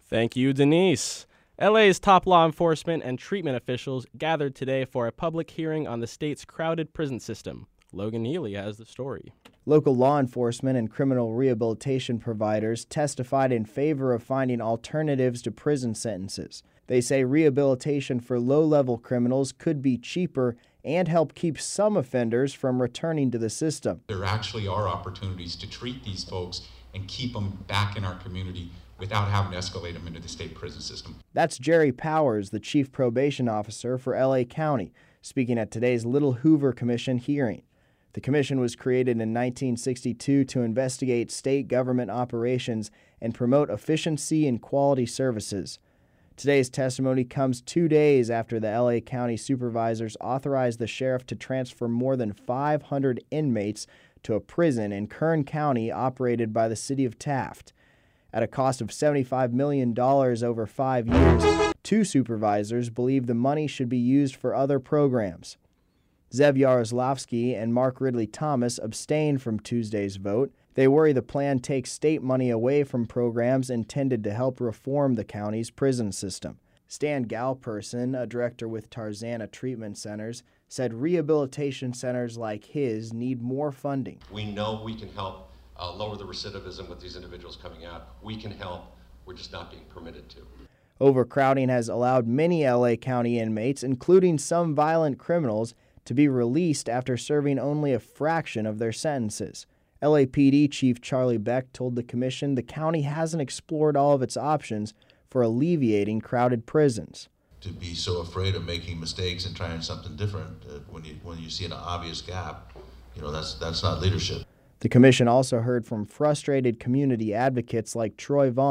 Thank you, Denise. LA's top law enforcement and treatment officials gathered today for a public hearing on the state's crowded prison system. Logan Healy has the story. Local law enforcement and criminal rehabilitation providers testified in favor of finding alternatives to prison sentences. They say rehabilitation for low-level criminals could be cheaper and help keep some offenders from returning to the system. There actually are opportunities to treat these folks and keep them back in our community without having to escalate them into the state prison system. That's Jerry Powers, the chief probation officer for LA County, speaking at today's Little Hoover Commission hearing. The commission was created in 1962 to investigate state government operations and promote efficiency and quality services. Today's testimony comes 2 days after the LA County supervisors authorized the sheriff to transfer more than 500 inmates to a prison in Kern County operated by the city of Taft. At a cost of $75 million over 5 years, two supervisors believe the money should be used for other programs. Zev Yaroslavsky and Mark Ridley Thomas abstained from Tuesday's vote. They worry the plan takes state money away from programs intended to help reform the county's prison system. Stan Galperson, a director with Tarzana Treatment Centers, said rehabilitation centers like his need more funding. We know we can help lower the recidivism with these individuals coming out. We can help. We're just not being permitted to. Overcrowding has allowed many LA County inmates, including some violent criminals, to be released after serving only a fraction of their sentences. LAPD Chief Charlie Beck told the commission the county hasn't explored all of its options for alleviating crowded prisons. To be so afraid of making mistakes and trying something different when you see an obvious gap, that's not leadership. The commission also heard from frustrated community advocates like Troy Vaughn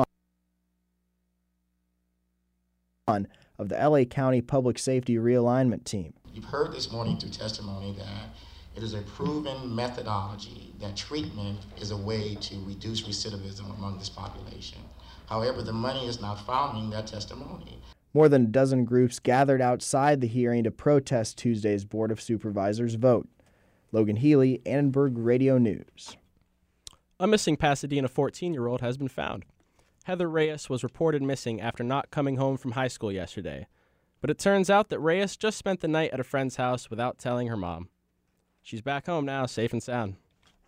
of the LA County Public Safety Realignment Team. You've heard this morning through testimony that it is a proven methodology that treatment is a way to reduce recidivism among this population. However, the money is not following that testimony. More than a dozen groups gathered outside the hearing to protest Tuesday's Board of Supervisors vote. Logan Healy, Annenberg Radio News. A missing Pasadena 14-year-old has been found. Heather Reyes was reported missing after not coming home from high school yesterday. But it turns out that Reyes just spent the night at a friend's house without telling her mom. She's back home now, safe and sound.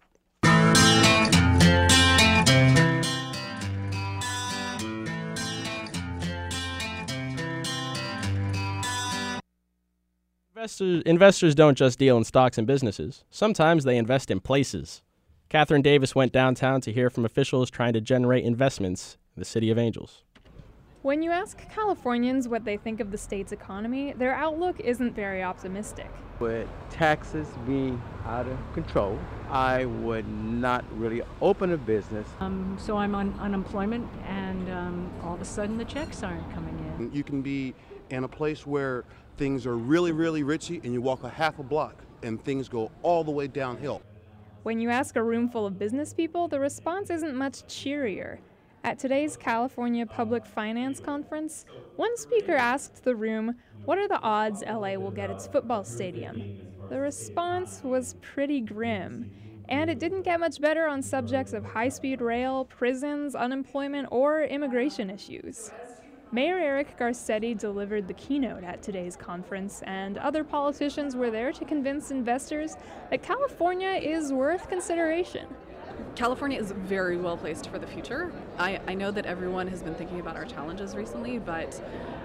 Investors don't just deal in stocks and businesses. Sometimes they invest in places. Catherine Davis went downtown to hear from officials trying to generate investments in the City of Angels. When you ask Californians what they think of the state's economy, their outlook isn't very optimistic. With taxes being out of control, I would not really open a business. So I'm on unemployment, and all of a sudden the checks aren't coming in. You can be in a place where things are really, really richy, and you walk a half a block, and things go all the way downhill. When you ask a room full of business people, the response isn't much cheerier. At today's California Public Finance Conference, one speaker asked the room, what are the odds LA will get its football stadium? The response was pretty grim, and it didn't get much better on subjects of high-speed rail, prisons, unemployment, or immigration issues. Mayor Eric Garcetti delivered the keynote at today's conference, and other politicians were there to convince investors that California is worth consideration. California is very well placed for the future. I know that everyone has been thinking about our challenges recently, but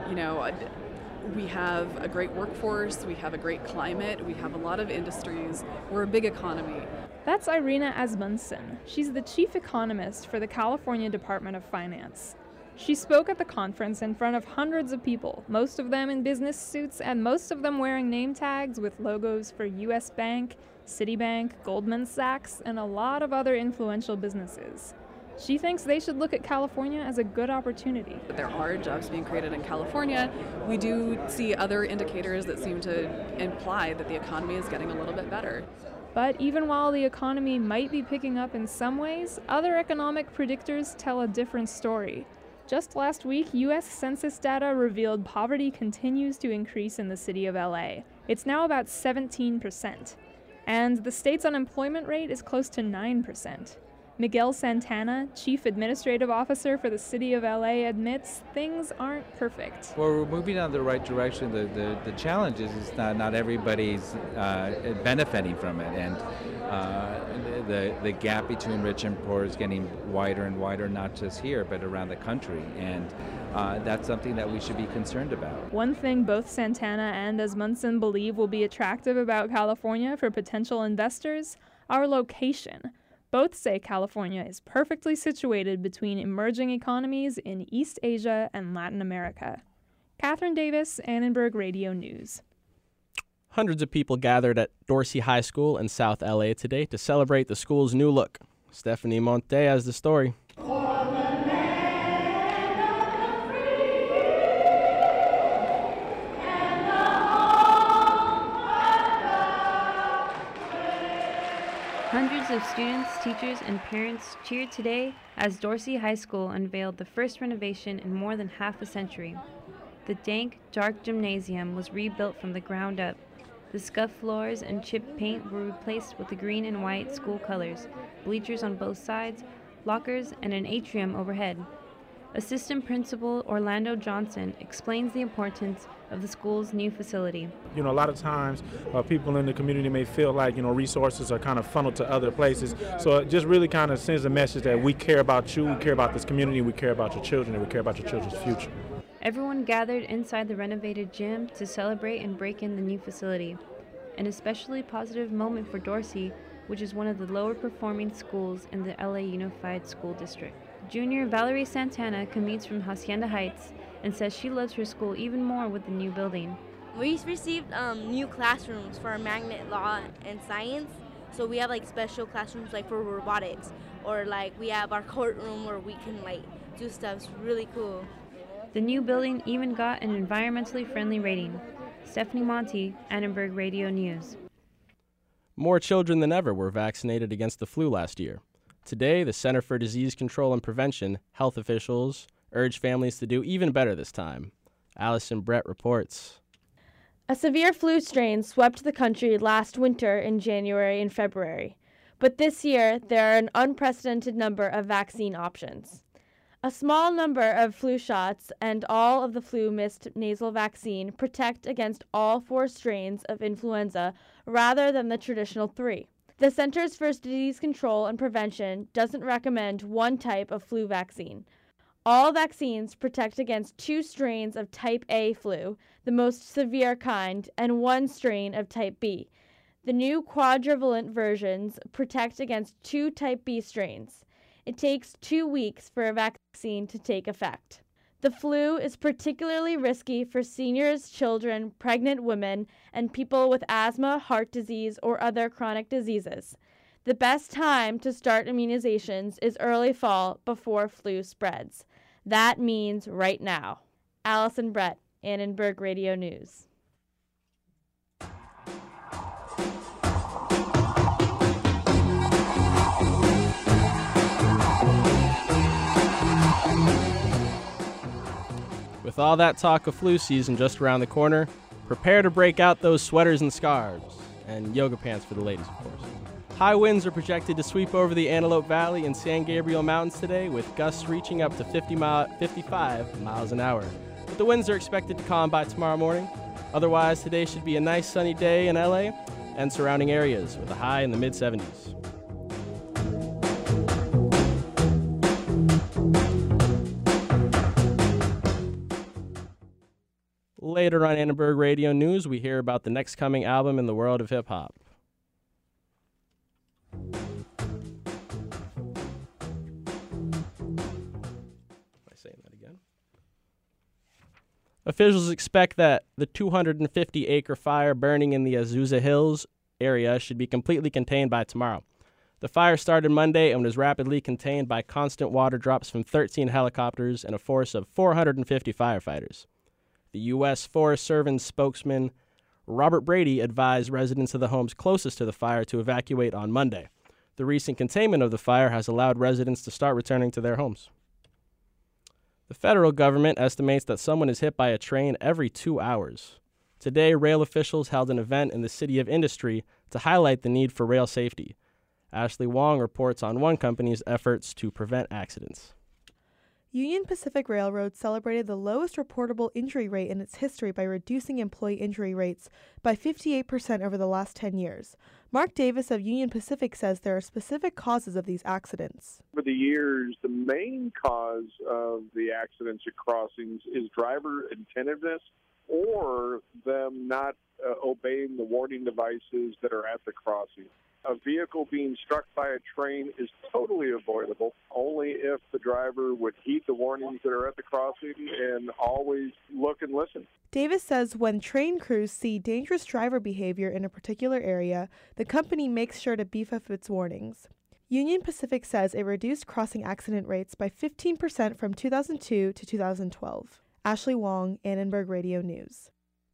we have a great workforce, we have a great climate, we have a lot of industries, we're a big economy. That's Irina Asmunsen. She's the chief economist for the California Department of Finance. She spoke at the conference in front of hundreds of people, most of them in business suits and most of them wearing name tags with logos for U.S. Bank, Citibank, Goldman Sachs, and a lot of other influential businesses. She thinks they should look at California as a good opportunity. There are jobs being created in California. We do see other indicators that seem to imply that the economy is getting a little bit better. But even while the economy might be picking up in some ways, other economic predictors tell a different story. Just last week, U.S. Census data revealed poverty continues to increase in the city of LA. It's now about 17%. And the state's unemployment rate is close to 9%. Miguel Santana, Chief Administrative Officer for the City of LA, admits things aren't perfect. Well, we're moving in the right direction. The challenge is not everybody's benefiting from it, and the gap between rich and poor is getting wider and wider, not just here, but around the country, and that's something that we should be concerned about. One thing both Santana and Asmunsen believe will be attractive about California for potential investors: our location. Both say California is perfectly situated between emerging economies in East Asia and Latin America. Catherine Davis, Annenberg Radio News. Hundreds of people gathered at Dorsey High School in South LA today to celebrate the school's new look. Stephanie Monte has the story. Hundreds of students, teachers, and parents cheered today as Dorsey High School unveiled the first renovation in more than half a century. The dank, dark gymnasium was rebuilt from the ground up. The scuffed floors and chipped paint were replaced with the green and white school colors, bleachers on both sides, lockers, and an atrium overhead. Assistant Principal Orlando Johnson explains the importance of the school's new facility. A lot of times people in the community may feel like, resources are kind of funneled to other places. So it just really kind of sends a message that we care about you, we care about this community, we care about your children, and we care about your children's future. Everyone gathered inside the renovated gym to celebrate and break in the new facility. An especially positive moment for Dorsey, which is one of the lower performing schools in the LA Unified School District. Junior Valerie Santana commutes from Hacienda Heights and says she loves her school even more with the new building. We received new classrooms for our magnet law and science, so we have special classrooms for robotics, or we have our courtroom where we can do stuff. It's really cool. The new building even got an environmentally friendly rating. Stephanie Monte, Annenberg Radio News. More children than ever were vaccinated against the flu last year. Today, the Center for Disease Control and Prevention health officials urge families to do even better this time. Allison Brett reports. A severe flu strain swept the country last winter in January and February, but this year there are an unprecedented number of vaccine options. A small number of flu shots and all of the flu mist nasal vaccine protect against all 4 strains of influenza rather than the traditional 3. The Centers for Disease Control and Prevention doesn't recommend one type of flu vaccine. All vaccines protect against 2 strains of type A flu, the most severe kind, and 1 strain of type B. The new quadrivalent versions protect against 2 type B strains. It takes 2 weeks for a vaccine to take effect. The flu is particularly risky for seniors, children, pregnant women, and people with asthma, heart disease, or other chronic diseases. The best time to start immunizations is early fall before flu spreads. That means right now. Allison Brett, Annenberg Radio News. With all that talk of flu season just around the corner, prepare to break out those sweaters and scarves, and yoga pants for the ladies, of course. High winds are projected to sweep over the Antelope Valley and San Gabriel Mountains today, with gusts reaching up to 55 miles an hour. But the winds are expected to calm by tomorrow morning. Otherwise, today should be a nice sunny day in LA and surrounding areas, with a high in the mid-70s. Later on Annenberg Radio News, we hear about the next coming album in the world of hip-hop. Am I saying that again? Officials expect that the 250-acre fire burning in the Azusa Hills area should be completely contained by tomorrow. The fire started Monday and was rapidly contained by constant water drops from 13 helicopters and a force of 450 firefighters. The U.S. Forest Service spokesman Robert Brady advised residents of the homes closest to the fire to evacuate on Monday. The recent containment of the fire has allowed residents to start returning to their homes. The federal government estimates that someone is hit by a train every 2 hours. Today, rail officials held an event in the City of Industry to highlight the need for rail safety. Ashley Wong reports on one company's efforts to prevent accidents. Union Pacific Railroad celebrated the lowest reportable injury rate in its history by reducing employee injury rates by 58% over the last 10 years. Mark Davis of Union Pacific says there are specific causes of these accidents. Over the years, the main cause of the accidents at crossings is driver attentiveness or them not obeying the warning devices that are at the crossing. A vehicle being struck by a train is totally avoidable, only if the driver would heed the warnings that are at the crossing and always look and listen. Davis says when train crews see dangerous driver behavior in a particular area, the company makes sure to beef up its warnings. Union Pacific says it reduced crossing accident rates by 15% from 2002 to 2012. Ashley Wong, Annenberg Radio News.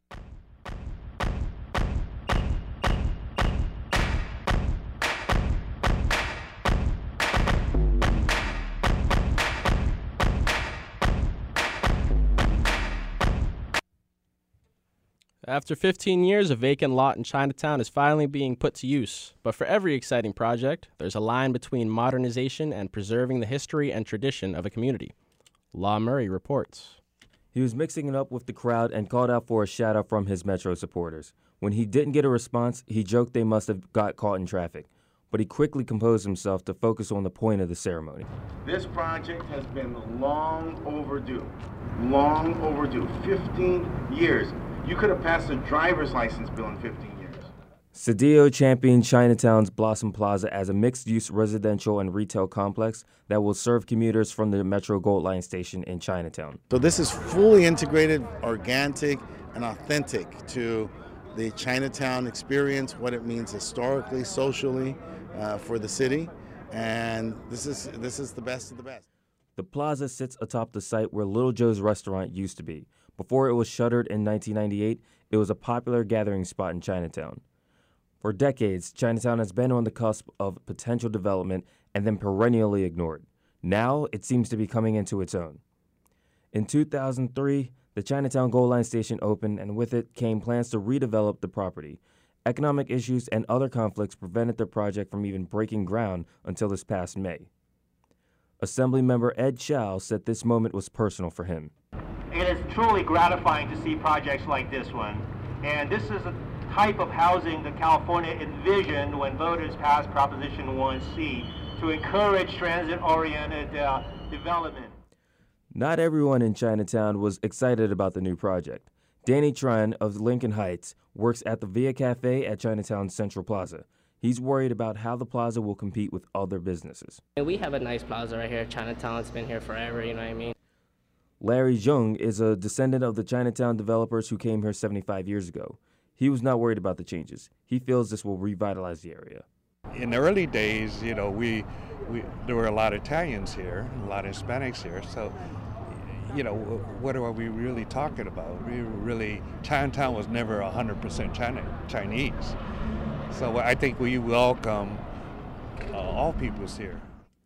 After 15 years, a vacant lot in Chinatown is finally being put to use. But for every exciting project, there's a line between modernization and preserving the history and tradition of a community. Law Murray reports. He was mixing it up with the crowd and called out for a shout-out from his Metro supporters. When he didn't get a response, he joked they must have got caught in traffic. But he quickly composed himself to focus on the point of the ceremony. This project has been long overdue. Long overdue. 15 years. You could have passed a driver's license bill in 15 years. Cedillo championed Chinatown's Blossom Plaza as a mixed-use residential and retail complex that will serve commuters from the Metro Gold Line station in Chinatown. So this is fully integrated, organic, and authentic to the Chinatown experience, what it means historically, socially, for the city, and this is the best of the best. The plaza sits atop the site where Little Joe's restaurant used to be. Before it was shuttered in 1998, it was a popular gathering spot in Chinatown. For decades, Chinatown has been on the cusp of potential development and then perennially ignored. Now, it seems to be coming into its own. In 2003, the Chinatown Gold Line station opened, and with it came plans to redevelop the property. Economic issues and other conflicts prevented the project from even breaking ground until this past May. Assemblymember Ed Chow said this moment was personal for him. It is truly gratifying to see projects like this one, and this is a type of housing that California envisioned when voters passed Proposition 1C to encourage transit-oriented development. Not everyone in Chinatown was excited about the new project. Danny Tran of Lincoln Heights works at the Via Cafe at Chinatown's Central Plaza. He's worried about how the plaza will compete with other businesses. We have a nice plaza right here. Chinatown's been here forever, you know what I mean? Larry Zheng is a descendant of the Chinatown developers who came here 75 years ago. He was not worried about the changes. He feels this will revitalize the area. In the early days, you know, there were a lot of Italians here, a lot of Hispanics here, so, you know, what are we really talking about? Chinatown was never 100% Chinese. So I think we welcome all peoples here.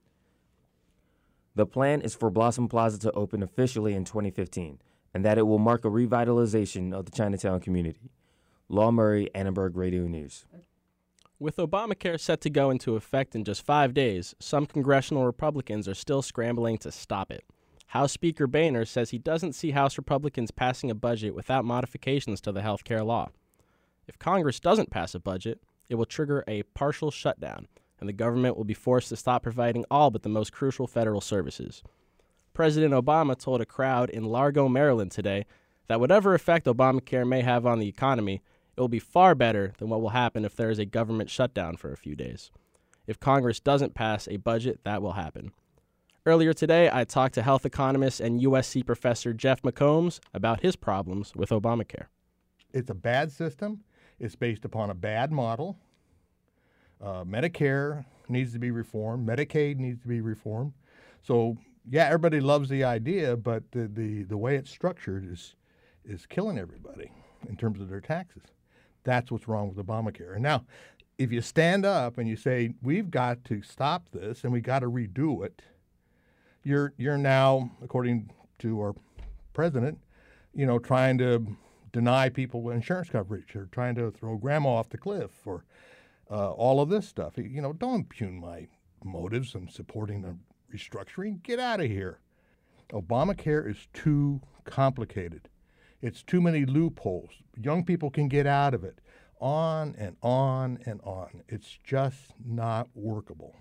The plan is for Blossom Plaza to open officially in 2015, and that it will mark a revitalization of the Chinatown community. Law Murray, Annenberg Radio News. With Obamacare set to go into effect in just 5 days, some congressional Republicans are still scrambling to stop it. House Speaker Boehner says he doesn't see House Republicans passing a budget without modifications to the health care law. If Congress doesn't pass a budget, it will trigger a partial shutdown, and the government will be forced to stop providing all but the most crucial federal services. President Obama told a crowd in Largo, Maryland today that whatever effect Obamacare may have on the economy, it will be far better than what will happen if there is a government shutdown for a few days. If Congress doesn't pass a budget, that will happen. Earlier today, I talked to health economist and USC professor Jeff McCombs about his problems with Obamacare. It's a bad system. It's based upon a bad model. Medicare needs to be reformed. Medicaid needs to be reformed. So, yeah, everybody loves the idea, but the way it's structured is killing everybody in terms of their taxes. That's what's wrong with Obamacare. And now, if you stand up and you say, we've got to stop this and we got to redo it, you're now, according to our president, you know, trying to deny people insurance coverage or trying to throw grandma off the cliff or all of this stuff. Don't impugn my motives in supporting the restructuring. Get out of here. Obamacare is too complicated. It's too many loopholes. Young people can get out of it. On and on and on. It's just not workable.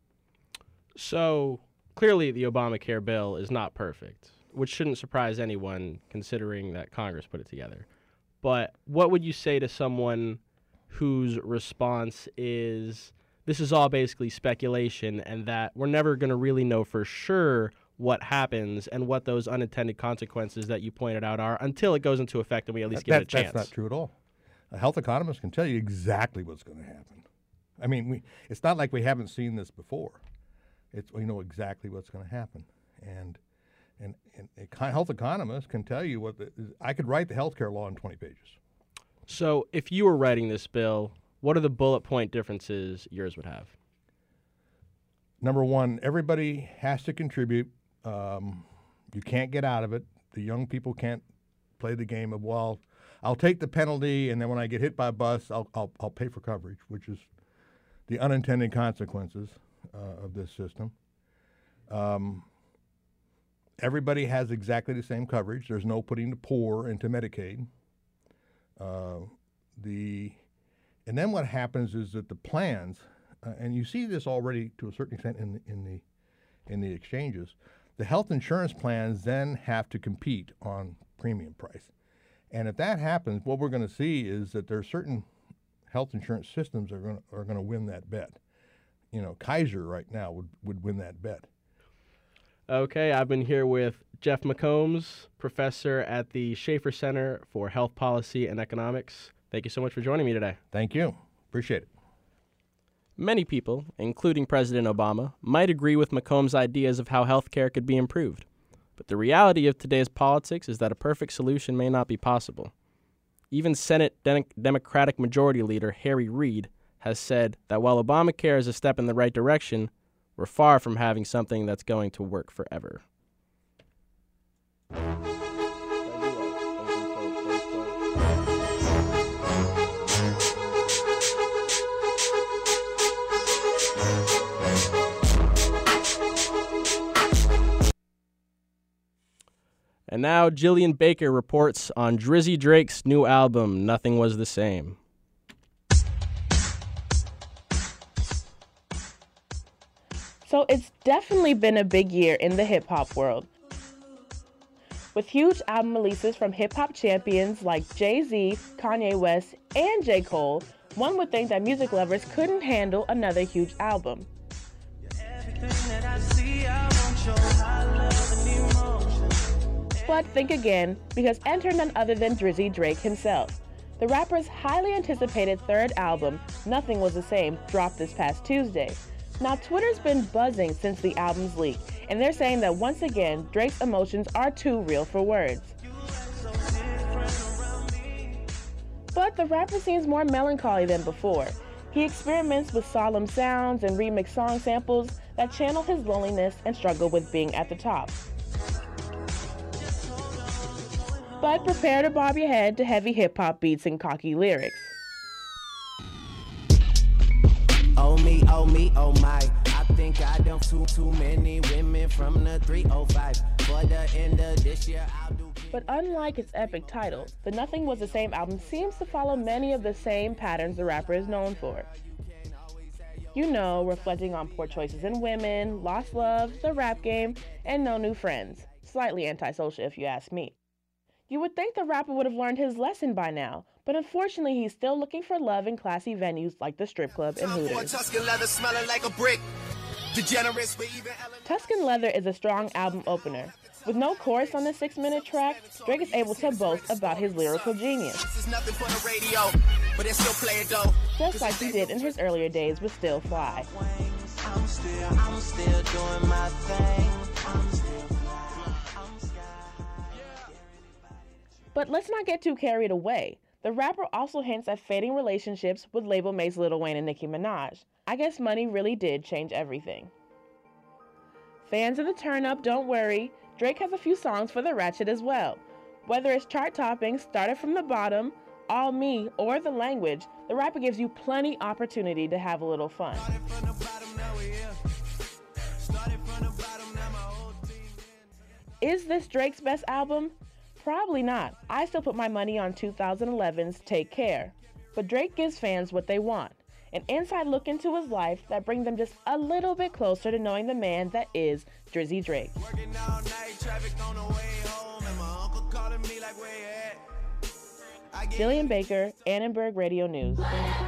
So clearly the Obamacare bill is not perfect, which shouldn't surprise anyone considering that Congress put it together. But what would you say to someone whose response is, this is all basically speculation and that we're never going to really know for sure what happens and what those unintended consequences that you pointed out are until it goes into effect and we at least get a chance? That's not true at all. A health economist can tell you exactly what's going to happen. I mean, it's not like we haven't seen this before. We know exactly what's going to happen. And a health economist can tell you I could write the healthcare law in 20 pages. So if you were writing this bill, what are the bullet point differences yours would have? Number one, everybody has to contribute. You can't get out of it. The young people can't play the game of, well, I'll take the penalty, and then when I get hit by a bus, I'll pay for coverage, which is the unintended consequences of this system. Everybody has exactly the same coverage. There's no putting the poor into Medicaid. And then what happens is that the plans, and you see this already to a certain extent in the exchanges, the health insurance plans then have to compete on premium price. And if that happens, what we're going to see is that there are certain health insurance systems are going to win that bet. Kaiser right now would win that bet. Okay, I've been here with Jeff McCombs, professor at the Schaefer Center for Health Policy and Economics. Thank you so much for joining me today. Thank you. Appreciate it. Many people, including President Obama, might agree with McCombs' ideas of how healthcare could be improved. But the reality of today's politics is that a perfect solution may not be possible. Even Senate Democratic Majority Leader Harry Reid has said that while Obamacare is a step in the right direction, we're far from having something that's going to work forever. And now Jillian Baker reports on Drizzy Drake's new album, Nothing Was the Same. So it's definitely been a big year in the hip-hop world. With huge album releases from hip-hop champions like Jay-Z, Kanye West, and J. Cole, one would think that music lovers couldn't handle another huge album. But think again, because enter none other than Drizzy Drake himself. The rapper's highly anticipated third album, Nothing Was the Same, dropped this past Tuesday. Now, Twitter's been buzzing since the album's leak, and they're saying that once again, Drake's emotions are too real for words. But the rapper seems more melancholy than before. He experiments with solemn sounds and remix song samples that channel his loneliness and struggle with being at the top. But prepare to bob your head to heavy hip-hop beats and cocky lyrics. Oh me, oh my, I think I done too many women from the 305. For the end of this year, I'll do. But unlike its epic title, the Nothing Was the Same album seems to follow many of the same patterns the rapper is known for. Reflecting on poor choices in women, lost love, the rap game, and no new friends. Slightly antisocial if you ask me. You would think the rapper would have learned his lesson by now, but unfortunately he's still looking for love in classy venues like the strip club and Hooters. Tuscan Leather is a strong album opener. With no chorus on the 6-minute track, Drake is able to boast about his lyrical genius. Just like he did in his earlier days with Still Fly. I'm still doing my thing. But let's not get too carried away. The rapper also hints at fading relationships with label mates Lil Wayne and Nicki Minaj. I guess money really did change everything. Fans of the turn-up, don't worry. Drake has a few songs for the ratchet as well. Whether it's chart topping, Started From the Bottom, all me or the language, the rapper gives you plenty opportunity to have a little fun. Is this Drake's best album? Probably not. I still put my money on 2011's Take Care. But Drake gives fans what they want, an inside look into his life that brings them just a little bit closer to knowing the man that is Drizzy Drake. Jillian Baker, Annenberg Radio News.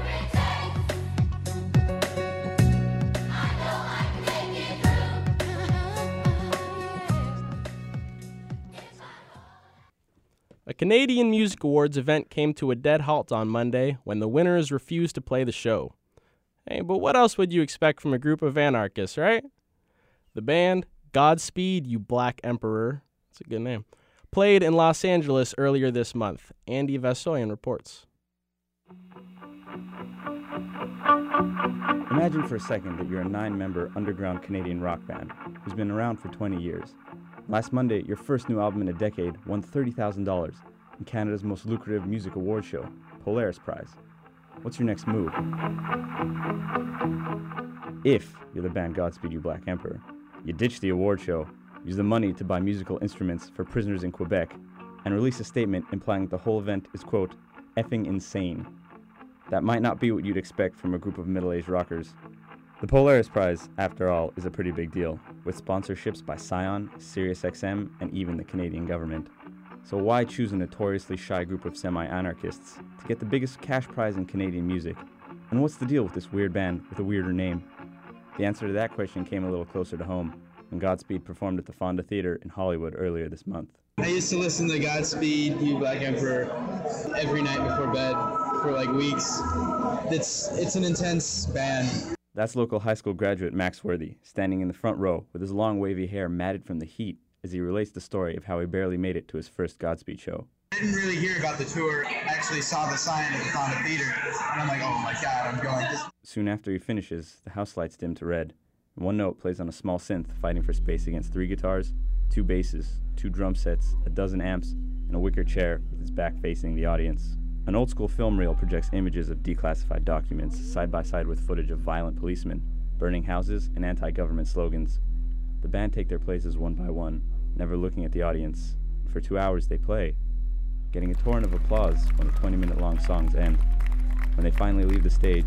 A Canadian Music Awards event came to a dead halt on Monday when the winners refused to play the show. Hey, but what else would you expect from a group of anarchists, right? The band, Godspeed You Black Emperor, that's a good name, played in Los Angeles earlier this month. Andy Vasoyan reports. Imagine for a second that you're a 9-member underground Canadian rock band who's been around for 20 years. Last Monday, your first new album in a decade won $30,000 in Canada's most lucrative music award show, Polaris Prize. What's your next move? If you're the band Godspeed You Black Emperor, you ditch the award show, use the money to buy musical instruments for prisoners in Quebec, and release a statement implying that the whole event is, quote, effing insane. That might not be what you'd expect from a group of middle-aged rockers. The Polaris Prize, after all, is a pretty big deal, with sponsorships by Scion, SiriusXM, and even the Canadian government. So why choose a notoriously shy group of semi-anarchists to get the biggest cash prize in Canadian music? And what's the deal with this weird band with a weirder name? The answer to that question came a little closer to home when Godspeed performed at the Fonda Theatre in Hollywood earlier this month. I used to listen to Godspeed You Black Emperor every night before bed for like weeks. It's an intense band. That's local high school graduate Max Worthy, standing in the front row with his long wavy hair matted from the heat as he relates the story of how he barely made it to his first Godspeed show. I didn't really hear about the tour. I actually saw the sign at the Fonda Theatre, and I'm like, oh my god, I'm going. Soon after he finishes, the house lights dim to red, and one note plays on a small synth fighting for space against 3 guitars, 2 basses, 2 drum sets, a dozen amps, and a wicker chair with its back facing the audience. An old-school film reel projects images of declassified documents side by side with footage of violent policemen, burning houses, and anti-government slogans. The band take their places one by one, never looking at the audience. For 2 hours they play, getting a torrent of applause when the 20-minute-long songs end. When they finally leave the stage,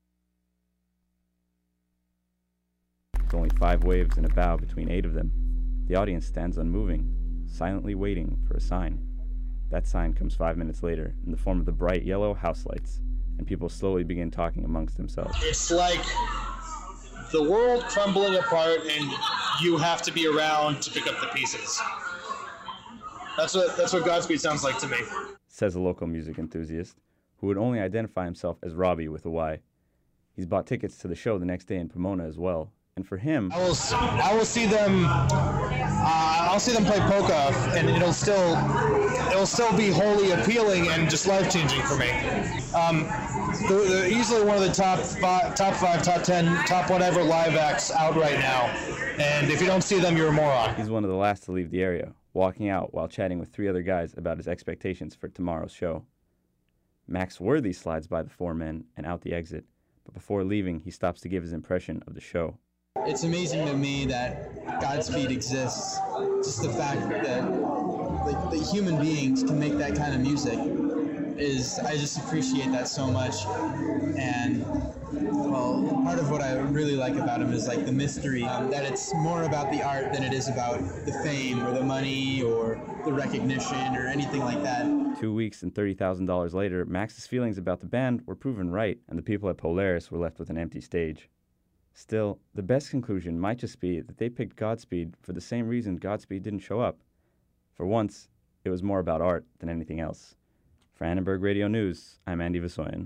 with only 5 waves and a bow between 8 of them, the audience stands unmoving, silently waiting for a sign. That sign comes 5 minutes later in the form of the bright yellow house lights, and people slowly begin talking amongst themselves. It's like the world crumbling apart and you have to be around to pick up the pieces. That's what Godspeed sounds like to me. Says a local music enthusiast, who would only identify himself as Robbie with a Y. He's bought tickets to the show the next day in Pomona as well, and for him, I will see them. I'll see them play polka, and it'll still be wholly appealing and just life-changing for me. They're easily one of the top 5, top 10, top whatever live acts out right now. And if you don't see them, you're a moron. He's one of the last to leave the area, walking out while chatting with 3 other guys about his expectations for tomorrow's show. Max Worthy slides by the 4 men and out the exit, but before leaving, he stops to give his impression of the show. It's amazing to me that Godspeed exists. Just the fact that the human beings can make that kind of music I just appreciate that so much. And well, part of what I really like about him is like the mystery, that it's more about the art than it is about the fame or the money or the recognition or anything like that. 2 weeks and $30,000 later, Max's feelings about the band were proven right, and the people at Polaris were left with an empty stage. Still, the best conclusion might just be that they picked Godspeed for the same reason Godspeed didn't show up. For once, it was more about art than anything else. For Annenberg Radio News, I'm Andy Vasoyan.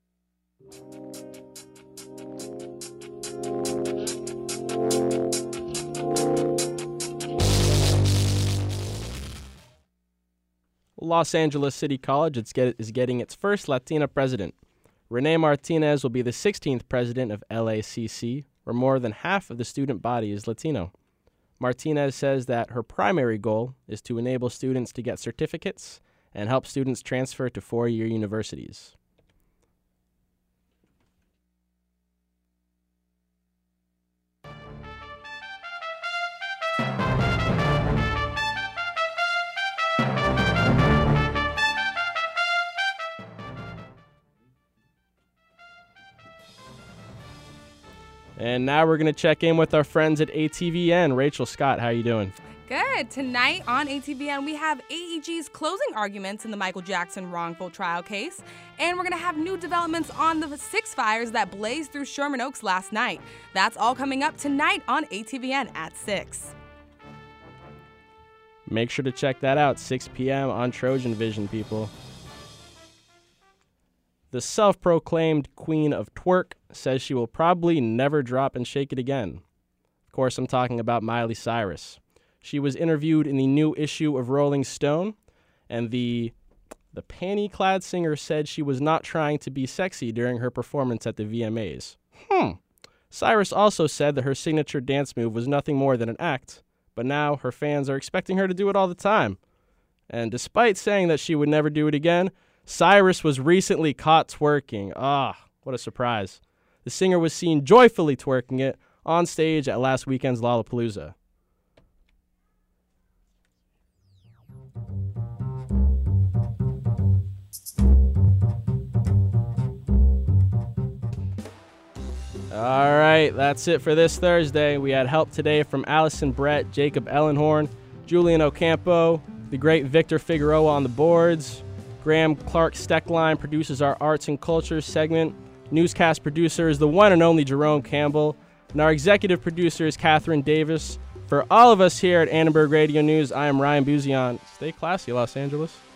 Los Angeles City College is getting its first Latina president. Renee Martinez will be the 16th president of LACC, where more than half of the student body is Latino. Martinez says that her primary goal is to enable students to get certificates and help students transfer to four-year universities. And now we're going to check in with our friends at ATVN. Rachel Scott, how are you doing? Good. Tonight on ATVN, we have AEG's closing arguments in the Michael Jackson wrongful trial case. And we're going to have new developments on the 6 fires that blazed through Sherman Oaks last night. That's all coming up tonight on ATVN at 6. Make sure to check that out, 6 p.m. on Trojan Vision, people. The self-proclaimed queen of twerk says she will probably never drop and shake it again. Of course, I'm talking about Miley Cyrus. She was interviewed in the new issue of Rolling Stone, and the panty-clad singer said she was not trying to be sexy during her performance at the VMAs. Cyrus also said that her signature dance move was nothing more than an act, but now her fans are expecting her to do it all the time. And despite saying that she would never do it again, Cyrus was recently caught twerking. What a surprise. The singer was seen joyfully twerking it on stage at last weekend's Lollapalooza. All right, that's it for this Thursday. We had help today from Allison Brett, Jacob Ellenhorn, Julian Ocampo, the great Victor Figueroa on the boards. Graham Clark Steckline produces our arts and culture segment. Newscast producer is the one and only Jerome Campbell. And our executive producer is Catherine Davis. For all of us here at Annenberg Radio News, I am Ryan Buzion. Stay classy, Los Angeles.